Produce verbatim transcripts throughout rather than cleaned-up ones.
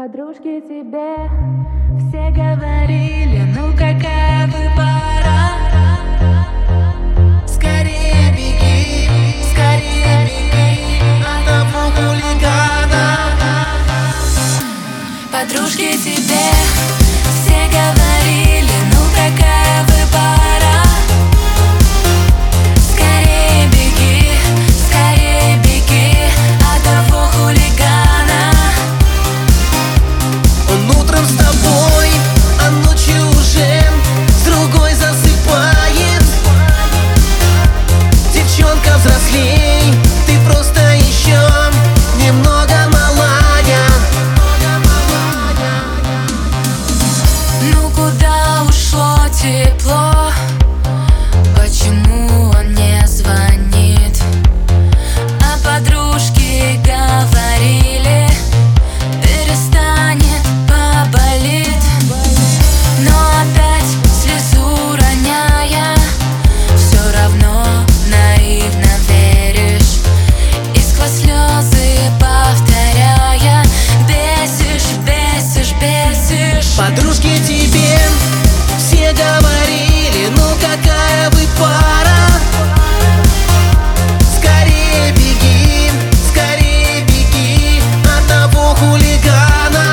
Подружки тебе все говорили, ну какая вы пара. Скорее беги, скорее беги от того хулигана. Подружки тебе все говорили, ну какая вы пара. Скорее беги, скорее беги от того хулигана. Он утром с тобой, а ночью уже с другой засыпает. Девчонка взрослей, ты просто еще немного малая. Ну куда ушло тепло? Почему он не звонит? А подружки говорили, перестанет, поболит. Но опять слезу роняя, все равно наивно веришь. И сквозь слезы повторяя: бесишь, бесишь, бесишь. Подружки тебе все говорили, ну какая вы пара. Скорее беги, скорее беги от того хулигана.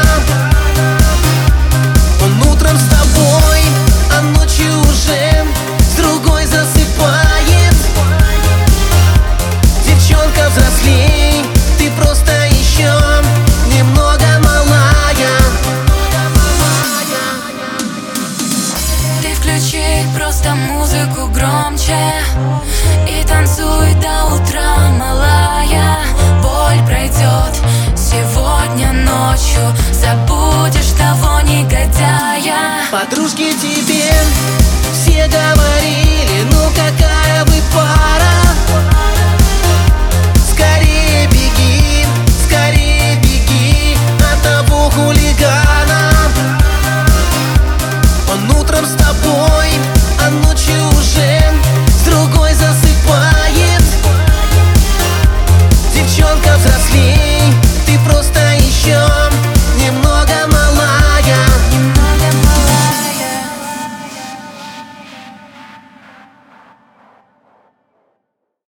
Он утром с тобой, а ночью уже с другой засыпает. Девчонка взрослей, ты просто еще немного малая. Ты включи просто музыку громче и танцуй до утра, малая. Боль пройдет сегодня ночью, забудешь того негодяя. Подружки тебе все говорили, ну какая вы пара. Скорее беги, скорее беги от того хулигана. Он утром с тобой,